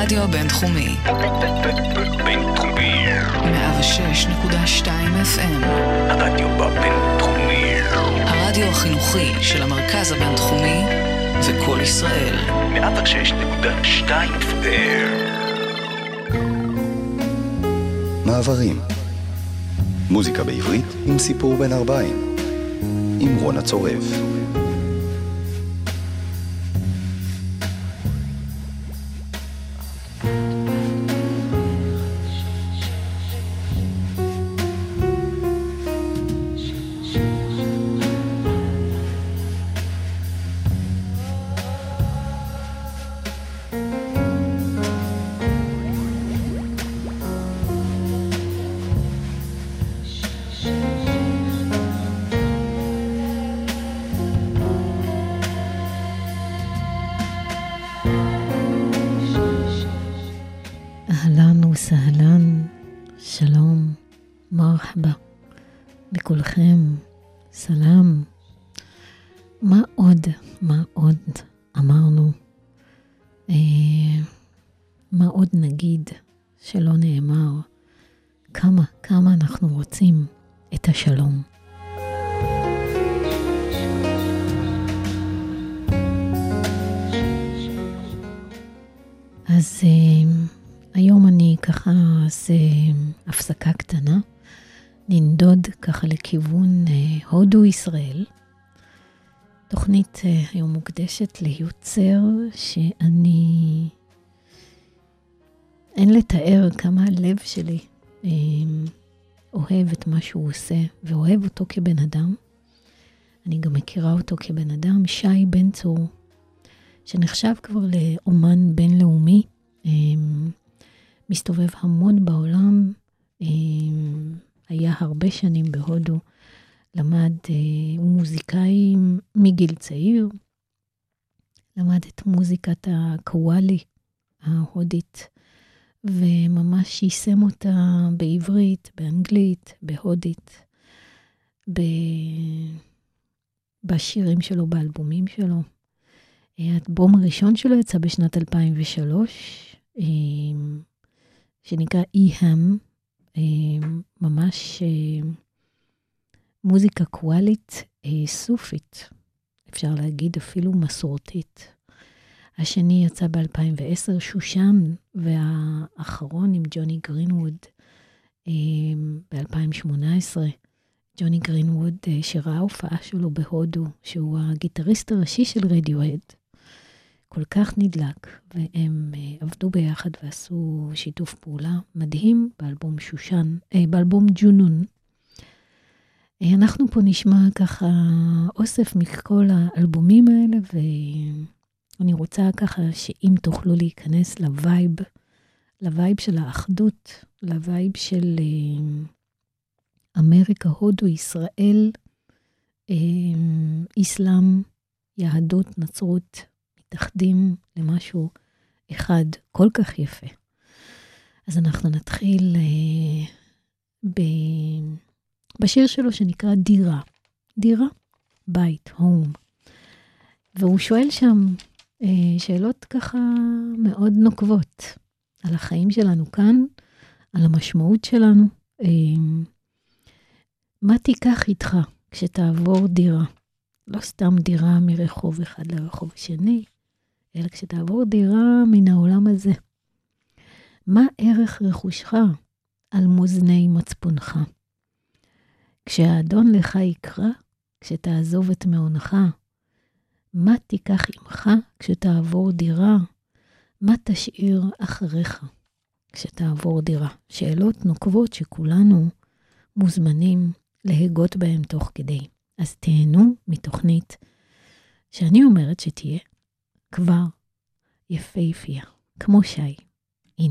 הרדיו הבינתחומי. בינתחומי. 106.2 FM. הרדיו הבינתחומי. הרדיו החינוכי של המרכז הבינתחומי וכל ישראל. 106.2 FM. מעברים. מוזיקה בעברית עם סיפור בן 40. עם רונה צורף. אהלן וסהלן, שלום, מרחבה, בכולכם, סלام. מה עוד אמרנו? מה עוד נגיד שלא נאמר? כמה אנחנו רוצים את השלום. אז היום אני ככה אעשה הפסקה קטנה, ננדוד ככה לכיוון הודו ישראל. תוכנית היום מוקדשת ליוצר שאני, אין לתאר כמה הלב שלי אוהב את מה שהוא עושה, ואוהב אותו כבן אדם. אני גם מכירה אותו כבן אדם, שי בן צור, שנחשב כבר לאומן בינלאומי, מסתובב המון בעולם, היה הרבה שנים בהודו, למד, הוא מוזיקאי מגיל צעיר, למד את מוזיקת הקוואלי ההודית, וממש יישם אותה בעברית, באנגלית, בהודית, בשירים שלו, באלבומים שלו. האלבום הראשון שלו יצא בשנת 2003, שנקרא איהם, ממש מוזיקה קוואלית סופית, אפשר להגיד אפילו מסורתית. השני יצא ב-2010, שושן, והאחרון עם ג'וני גרינווד ב-2018. ג'וני גרינווד שראה הופעה שלו בהודו, שהוא הגיטריסט הראשי של רדיוהד. כל כך נדלק, והם עבדו ביחד ועשו שיתוף פעולה מדהים באלבום שושן, באלבום ג'ונון. אנחנו פה נשמע ככה אוסף מכל האלבומים האלה, ואני רוצה ככה שאם תוכלו להיכנס לווייב של האחדות, לווייב של אמריקה, הודו, ישראל, איסלאם, יהדות, נצרות, מתאחדים למשהו אחד כל כך יפה. אז אנחנו נתחיל בשיר שלו שנקרא דירה. דירה, בית, הום. והוא שואל שם שאלות ככה מאוד נוקבות על החיים שלנו כאן, על המשמעות שלנו. מה תיקח איתך כשתעבור דירה? לא סתם דירה מרחוב אחד לרחוב שני, אלא כשתעבור דירה מן העולם הזה. מה ערך רכושך על מאזני מצפונך? כשהאדון לך יקרא, כשתעזוב את מעונך, מה תיקח עמך כשתעבור דירה? מה תשאיר אחריך כשתעבור דירה? שאלות נוקבות שכולנו מוזמנים להגות בהם תוך כדי. אז תהנו מתוכנית שאני אומרת שתהיה כבר יפהפייה, כמו שי. הנה.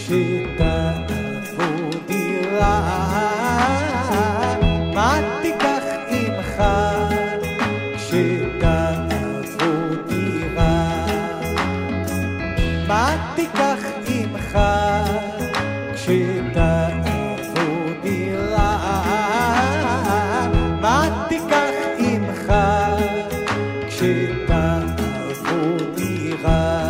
כשתעבור דירה, מה תיקח עמך כשתעבור דירה? מה תיקח עמך כשתעבור דירה? מה תיקח עמך כשתעבור דירה?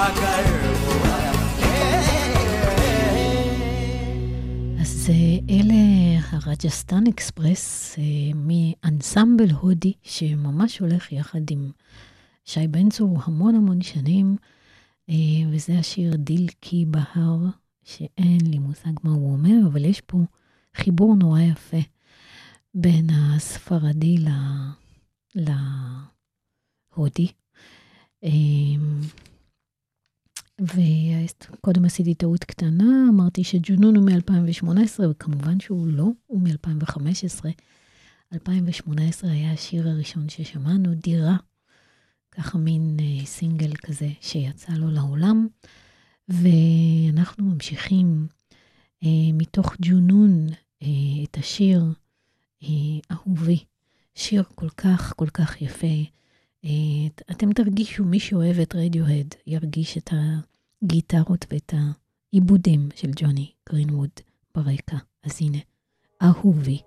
אז אלה הרג'סטן אקספרס מאנסמבל הודי, שממש הולך יחד עם שי בן צור המון שנים, וזה השיר דיל קי בהר, שאין לי מושג מה הוא אומר, אבל יש פה חיבור נורא יפה בין הספרדי להודי. וקודם עשיתי טעות קטנה, אמרתי שג'ונון הוא מ-2018, וכמובן שהוא לא, הוא מ-2015. 2018 היה השיר הראשון ששמענו, דירה, ככה מין סינגל כזה שיצא לו לעולם, ואנחנו ממשיכים מתוך ג'ונון את השיר אהובי, שיר כל כך יפה. אתם תרגישו, מי שאוהב את רדיוהד ירגיש את הגיטרות ואת העיבודים של ג'וני גרינווד ברקע. אז הנה, אהובי.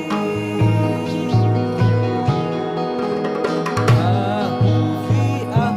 אהובי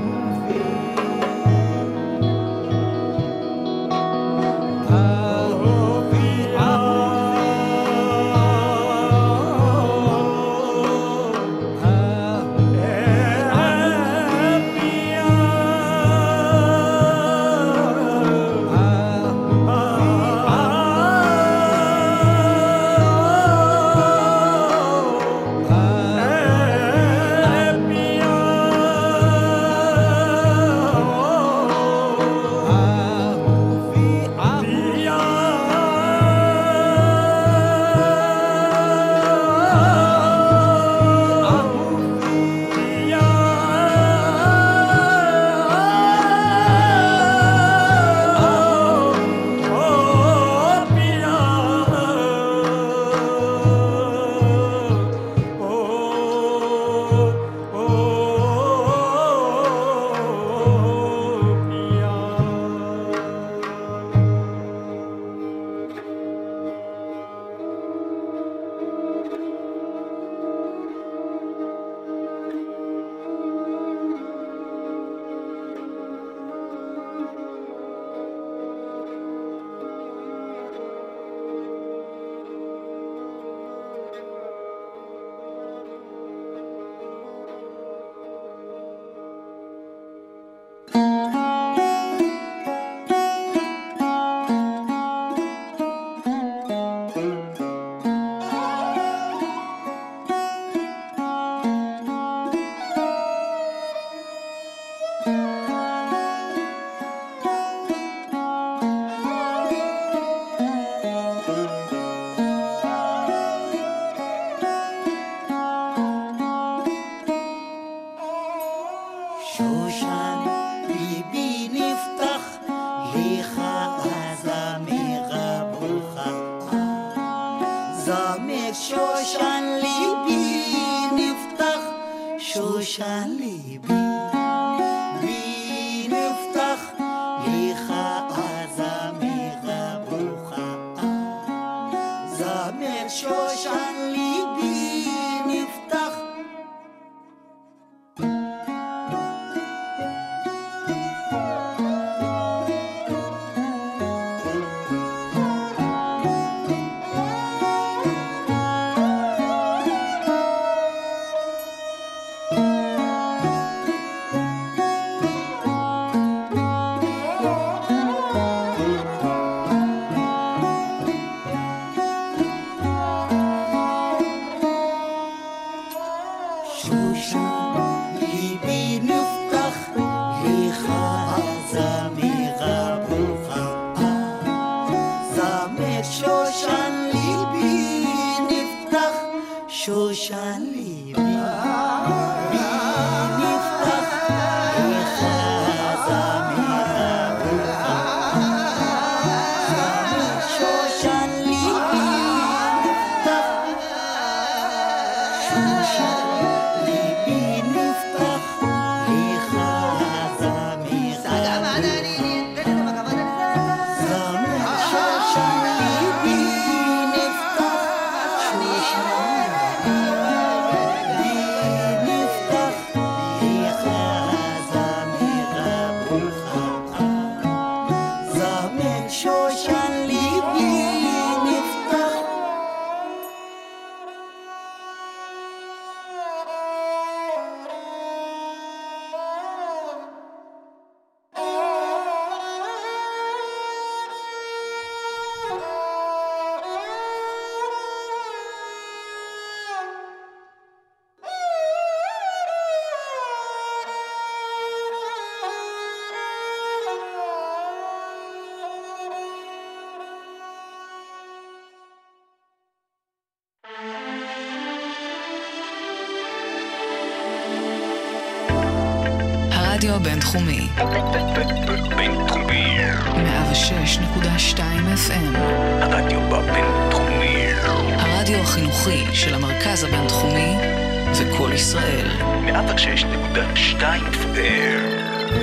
זמר שושן ליבי נפתח, שושן ליבי בי נפתח, לך הזמר הברוכה. זמר שושן ליבי נפתח, שושן ליבי בי נפתח, לך הזמר הברוכה. זמר שושן ליבי נפתח, שושן ליבי נפתח, לך הזמר הברוכה. זמר שושן ליבי נפתח, שושן רדיו בינתחומי. בינתחומי. 106.2 FM. הרדיו בינתחומי. הרדיו החינוכי של המרכז הבינתחומי וכל ישראל. 106.2 FM.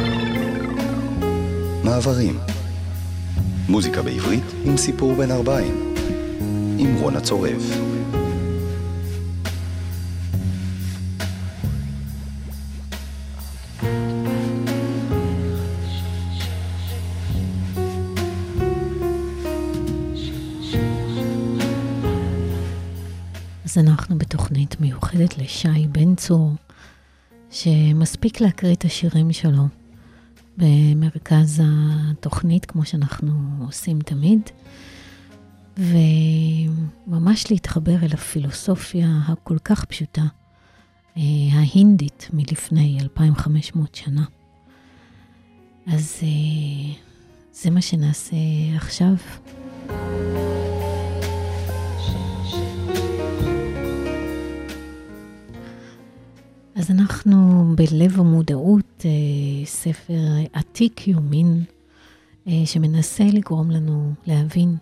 מעברים. מוזיקה בעברית עם סיפור בן 40. עם רונה צורף. אז אנחנו בתוכנית מיוחדת לשי בן צור, שמספיק להקריא את השירים שלו במרכז התוכנית, כמו שאנחנו עושים תמיד, וממש להתחבר אל הפילוסופיה הכל כך פשוטה, ההינדית מלפני 2500 שנה. אז זה מה שנעשה עכשיו. אז אנחנו בלב המודעות, ספר עתיק יומין, שמנסה לגרום לנו להבין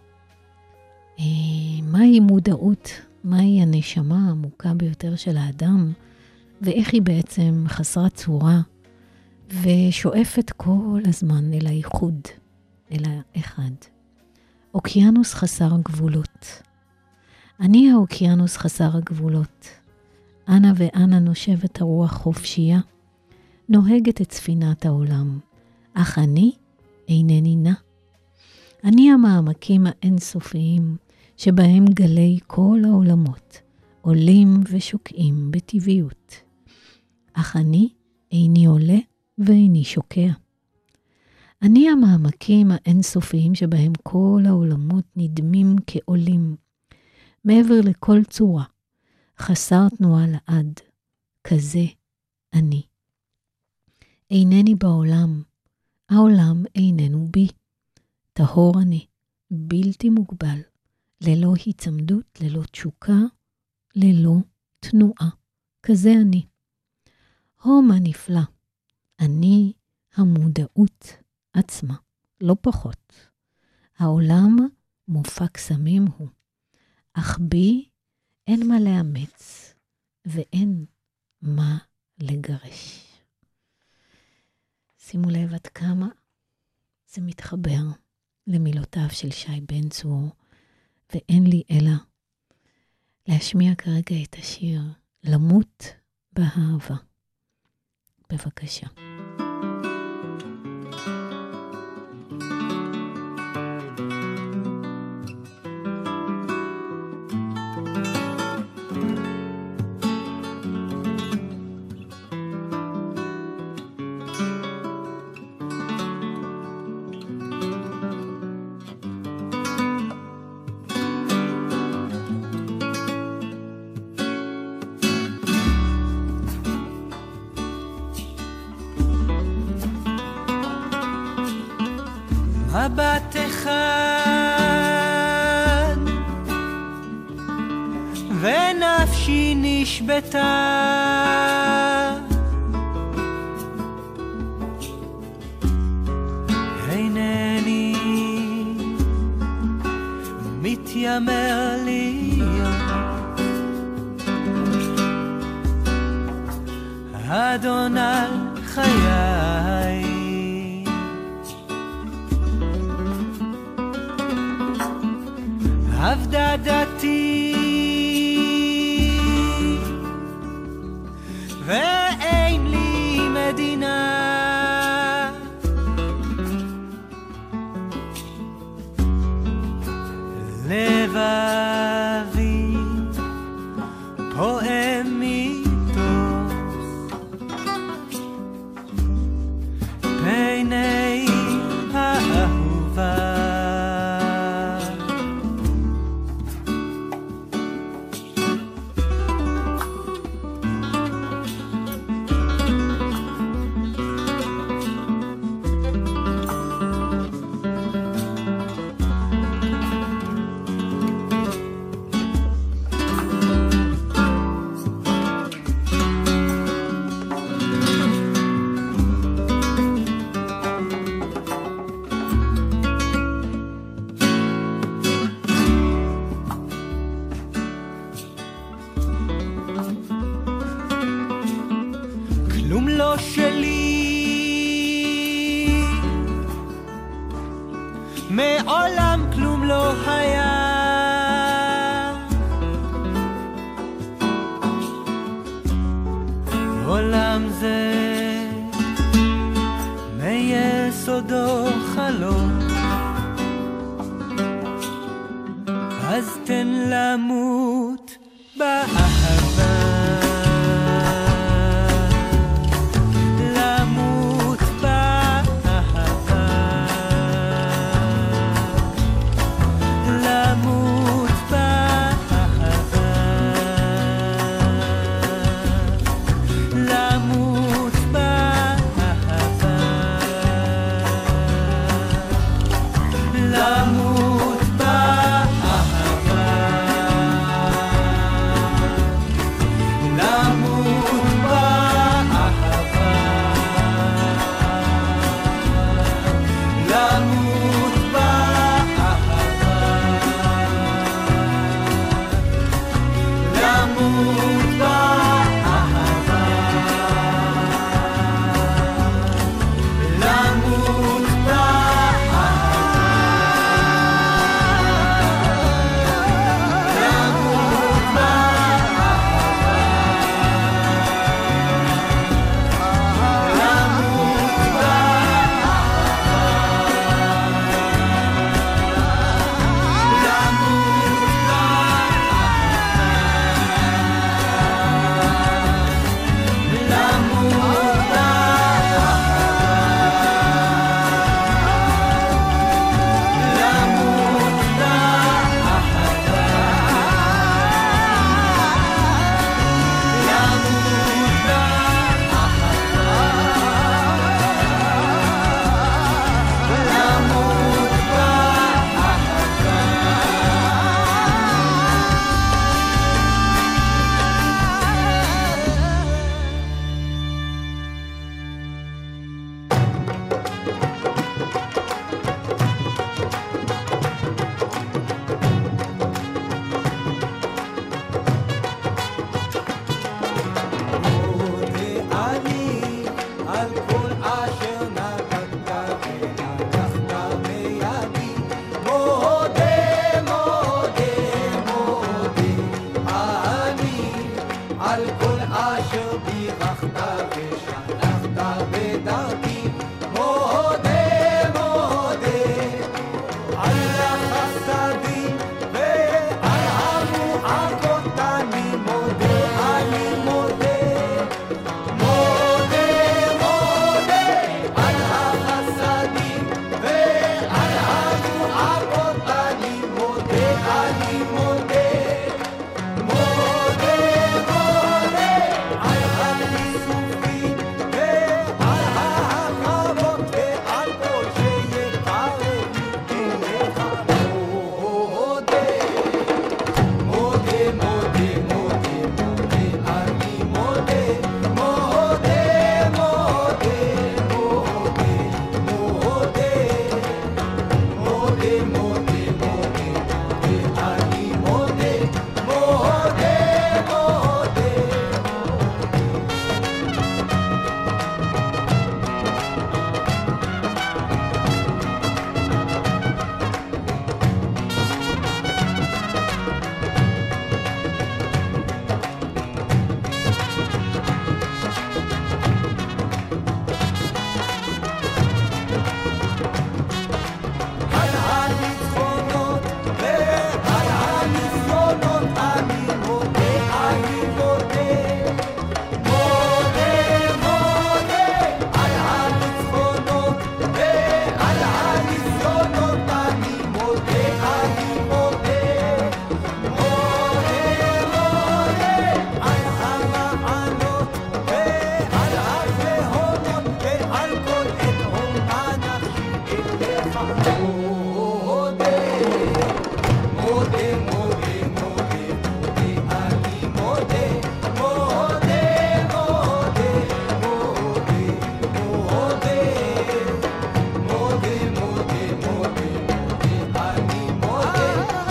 מהי מודעות, מהי הנשמה העמוקה ביותר של האדם, ואיך היא בעצם חסרת צורה, ושואפת כל הזמן אל האיחוד, אל האחד. אוקיינוס חסר גבולות. אני האוקיינוס חסר הגבולות. אנה ואנה נושבת הרוח חופשייה, נוהגת את ספינת העולם, אך אני אינני נע. אני המעמקים האינסופיים, שבהם גלי כל העולמות, עולים ושוקעים בטבעיות. אך אני איני עולה ואיני שוקע. אני המעמקים האינסופיים, שבהם כל העולמות נדמים כעולים, מעבר לכל צורה, חסר תנועה לעד, כזה אני. אינני בעולם, העולם איננו בי. טהור אני, בלתי מוגבל, ללא הצמדות, ללא תשוקה, ללא תנועה. כזה אני. מה נפלא, אני המודעות עצמה, לא פחות. העולם מופע קסמים הוא. אך בי אין מה לאמץ, ואין מה לגרש. שימו לב עד כמה זה מתחבר למילותיו של שי בן צור, ואין לי אלא להשמיע כרגע את השיר למות באהבה. בבקשה. מבט אחד ונפשי נשבתה אינני מתיימר להיות אדון על חיי עבדה דתי ואין לי מדינה לבבי פועם מתוך פני האהובה מעולם כלום לא היה עולם זה מיסודו חלום אז תן למות באהבה למות באהבה על כל אשר בירכת ושלחת בדרכי, מודה מודה על החסדים ועל המועקות, אני מודה, אני מודה מודה מודה על החסדים ועל המועקות, אני מודה, אני מודה מודה מודה על הניסופים ועל ההרחבות ועל כל שיקר לי אליך, מודה מודה מודה מודה מודה אני מודה מודה מודה מודה מודה מודה מודה מודה אני מודה מודה על הניצחונות ועל הניסיונות, אני מודה, אני מודה מודה מודה על הניצחונות ועל הניסיונות, אני מודה, אני מודה מודה מודה על המעלות ועל התהומות ועל כל אתהום הנפשי אליך, מודה מודה מודה מודה מודה אני מודה מודה מודה מודה מודה מודה מודה מודה אני מודה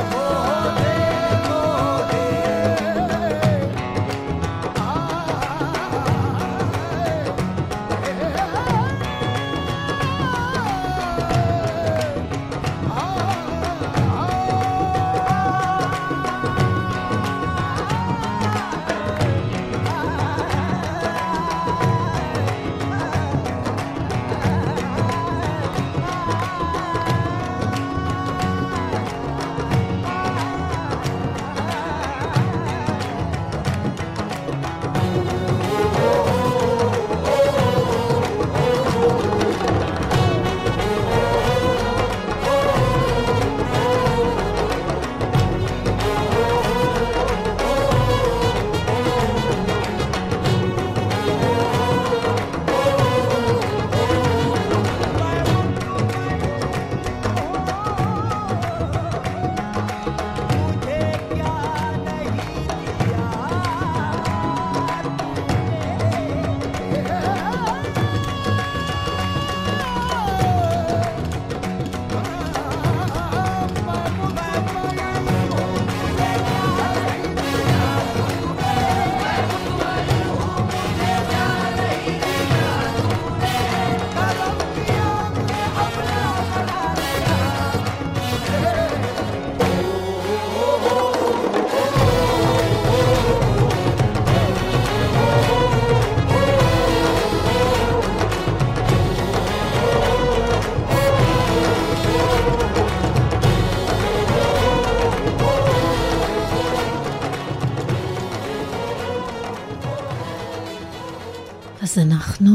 אז אנחנו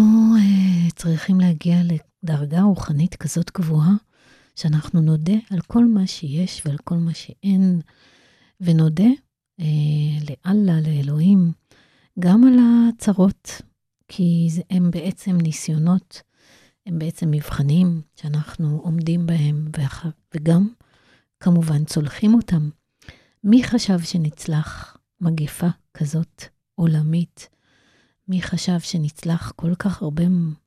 צריכים להגיע לדרגה רוחנית כזאת גבוהה, שאנחנו נודה על כל מה שיש ועל כל מה שאין, ונודה לאללה, לאלוהים, גם על הצרות, כי הם בעצם ניסיונות, הם בעצם מבחנים שאנחנו עומדים בהם, וגם כמובן צולחים אותם. מי חשב שנצלח מגפה כזאת עולמית? מי חשב שנצלח כל כך הרבה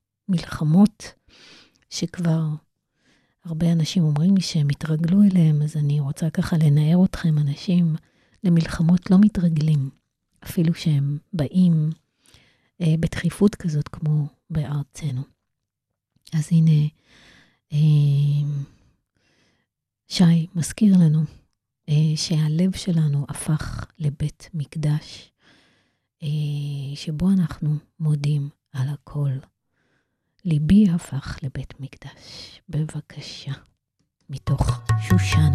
מלחמות, שכבר הרבה אנשים אומרים לי שהם התרגלו אליהם, אז אני רוצה ככה לנער אתכם, אנשים למלחמות לא מתרגלים, אפילו שהם באים בדחיפות כזאת כמו בארצנו. אז הנה, שי מזכיר לנו שהלב שלנו הפך לבית מקדש, שבו אנחנו מודים על הכל. ליבי הפך לבית מקדש. בבקשה, מתוך שושן.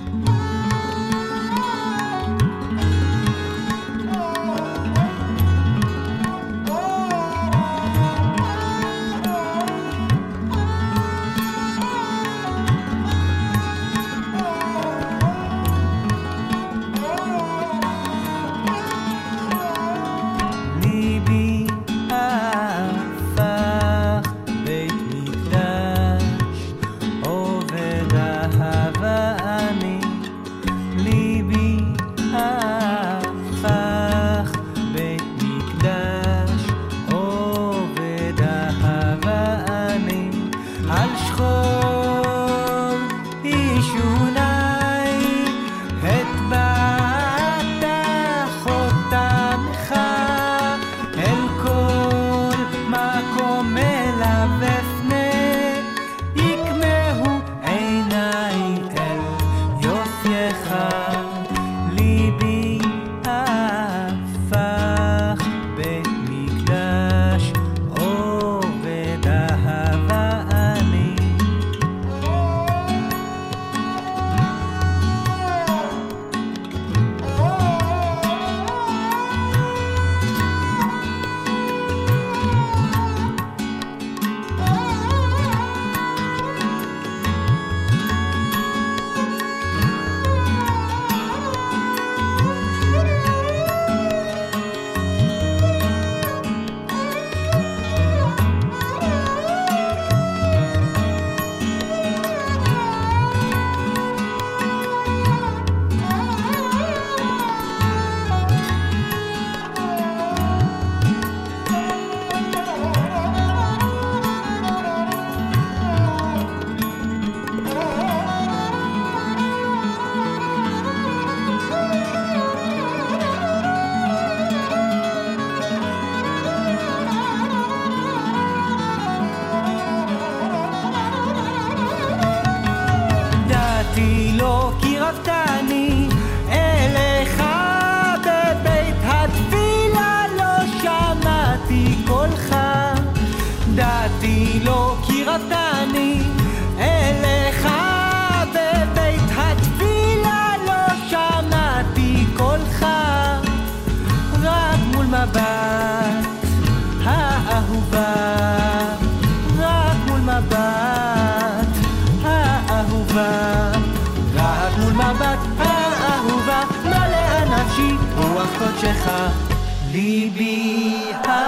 ליבי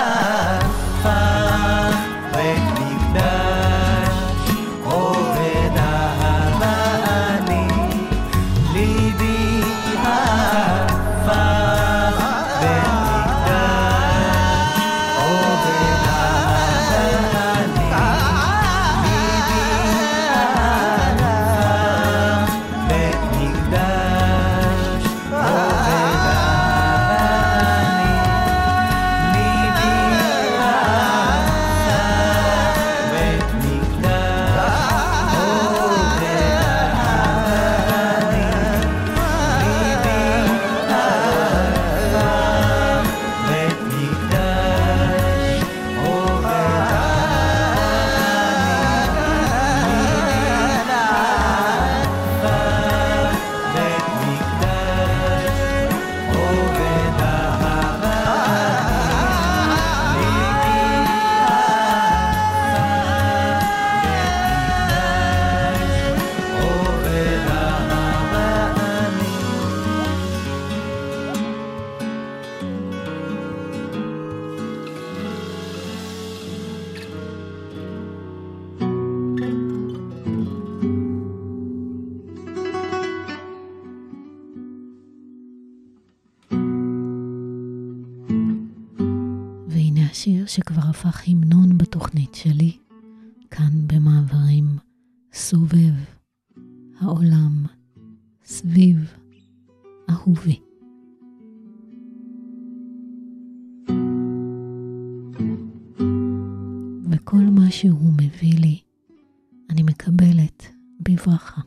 הפך בית מקדש עובד אהבה אני ליבי הפך בית מקדש עובד אהבה אני ליבי הפך בית מקדש עובד השיר שכבר הפך המנון בתוכנית שלי, כאן במעברים, סובב העולם סביב אהובי. וכל מה שהוא מביא לי, אני מקבלת בברכה.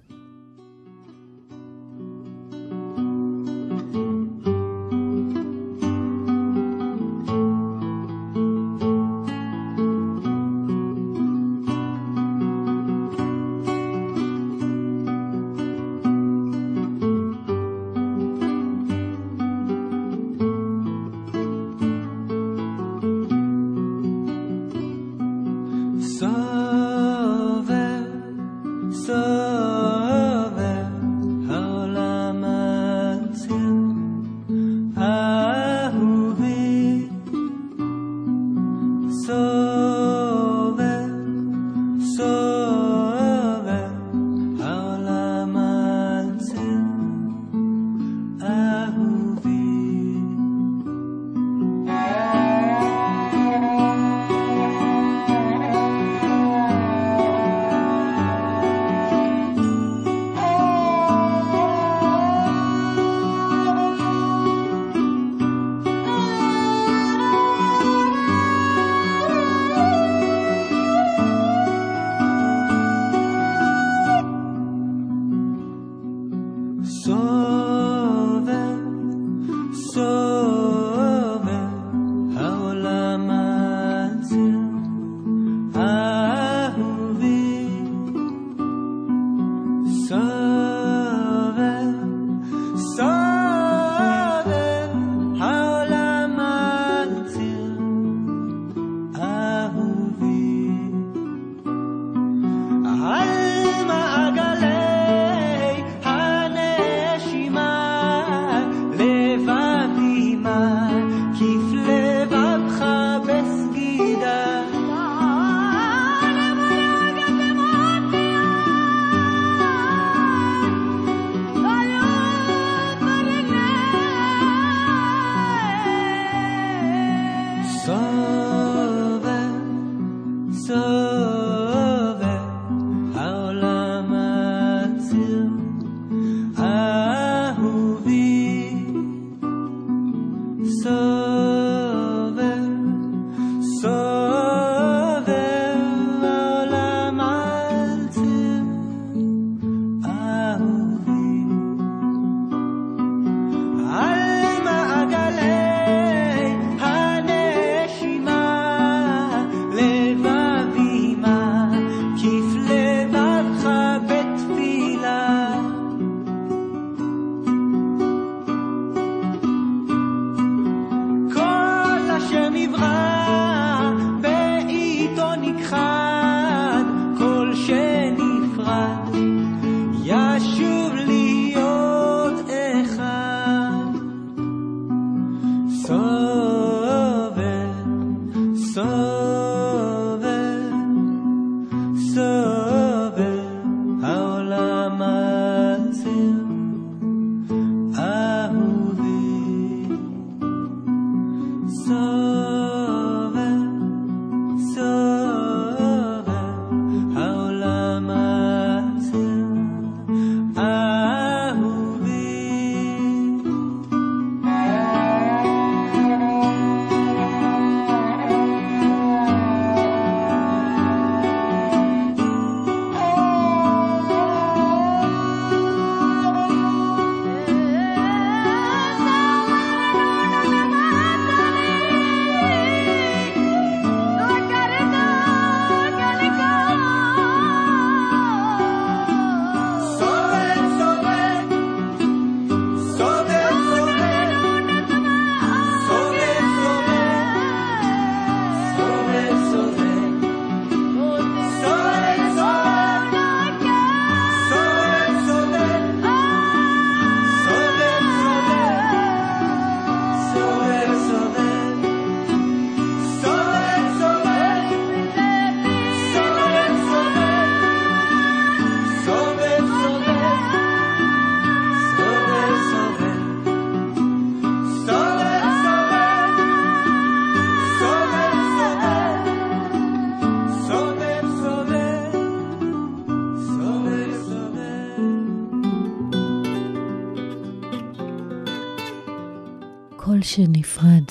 כל שנפרד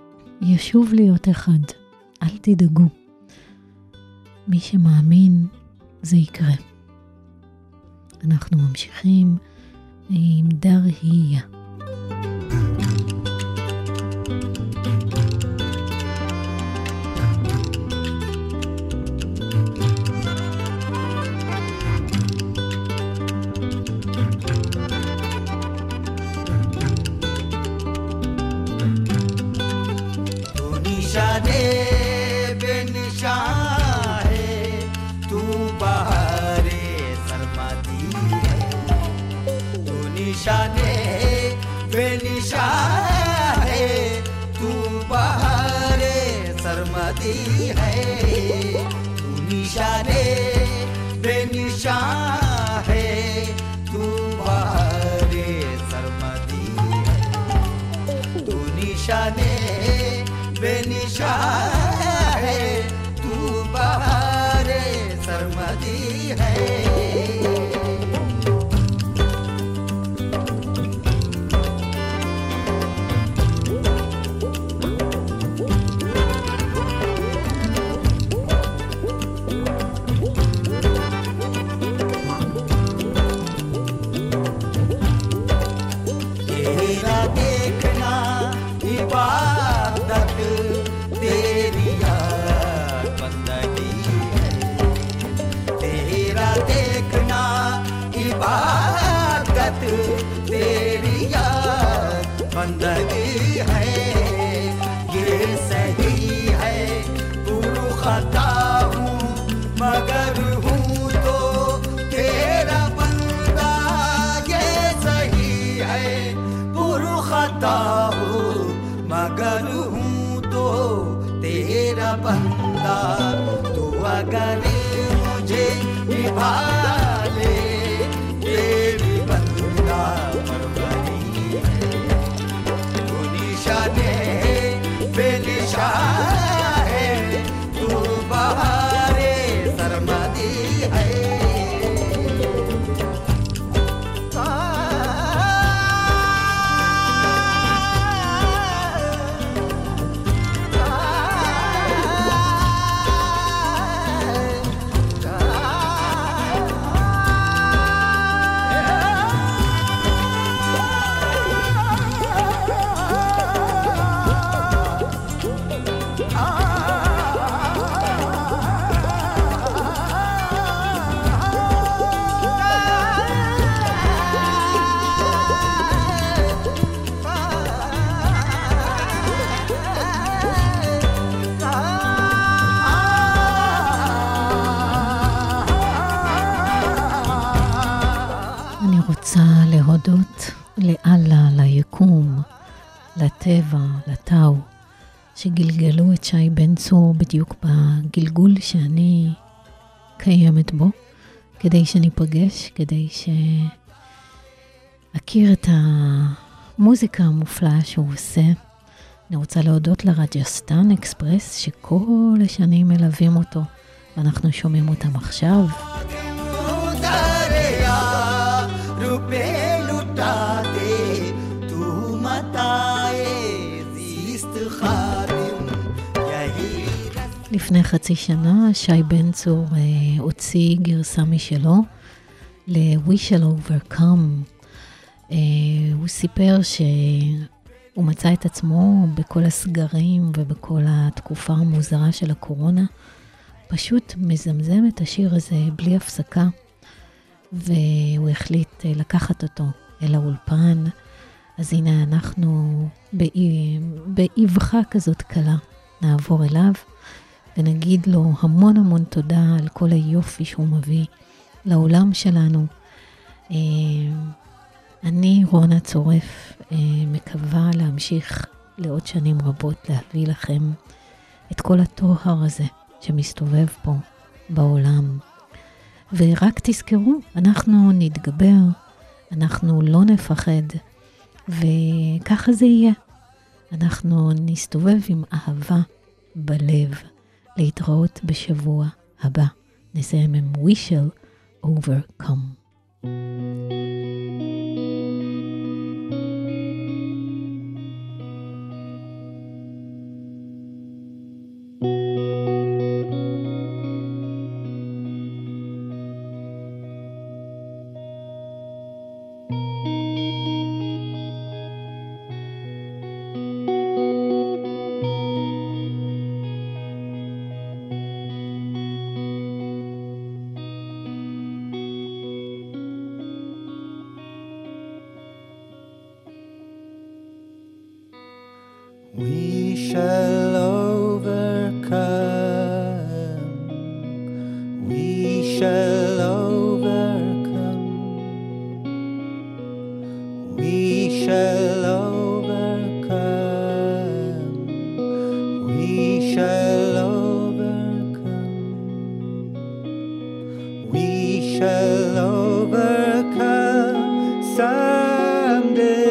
ישוב להיות אחד, אל תדאגו. מי שמאמין זה יקרה. אנחנו ממשיכים עם דרהיה. לטבע, לטאו, שגלגלו את שי בן צור בדיוק בגלגול שאני קיימת בו, כדי שניפגש, כדי שאכיר את המוזיקה המופלאה שהוא עושה. אני רוצה להודות לרג'סטן אקספרס, שכל השנים מלווים אותו, ואנחנו שומעים אותם עכשיו. לפני חצי שנה שי בן צור הוציא גרסה משלו ל-We Shall Overcome. הוא סיפר שהוא מצא את עצמו בכל הסגרים ובכל התקופה המוזרה של הקורונה, פשוט מזמזם את השיר הזה בלי הפסקה, והוא החליט לקחת אותו אל האולפן. אז הנה אנחנו באבחה כזאת קלה נעבור אליו ונגיד לו המון המון תודה על כל היופי שהוא מביא לעולם שלנו. אני רונה צורף מקווה להמשיך לעוד שנים רבות להביא לכם את כל התוהר הזה שמסתובב פה בעולם. ורק תזכרו, אנחנו נתגבר, אנחנו לא נפחד, וככה זה יהיה. אנחנו נסתובב עם אהבה בלב. להתראות בשבוע הבא. נסיים עם We Shall Overcome. We shall overcome. We shall overcome. We shall overcome. We shall overcome. We shall overcome someday.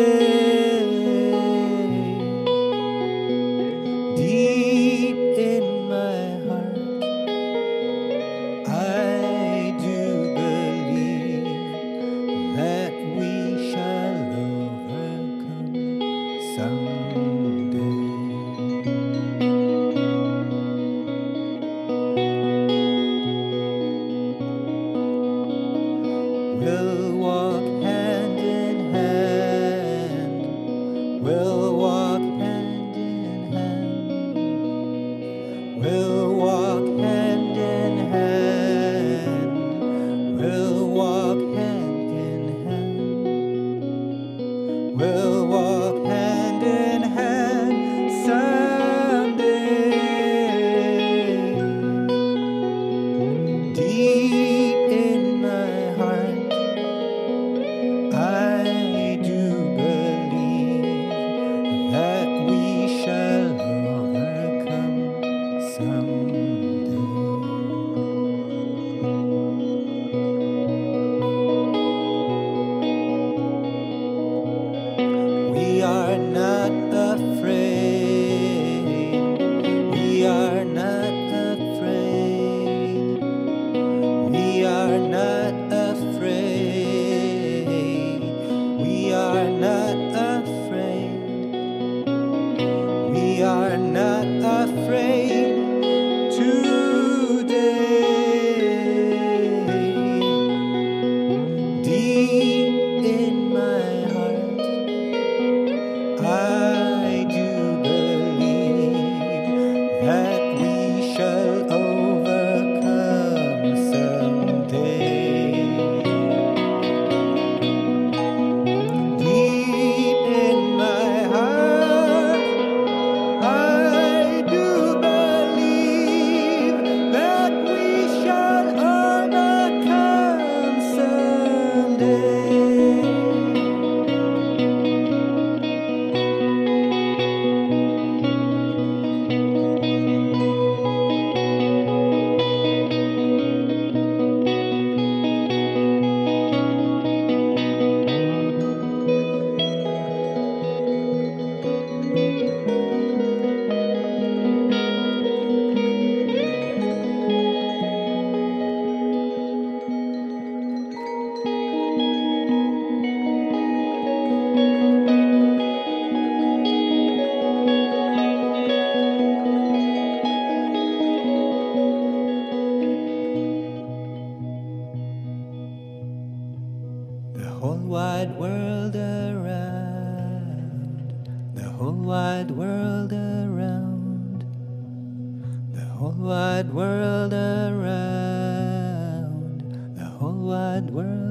whole wide world around, the whole wide world around, the whole wide world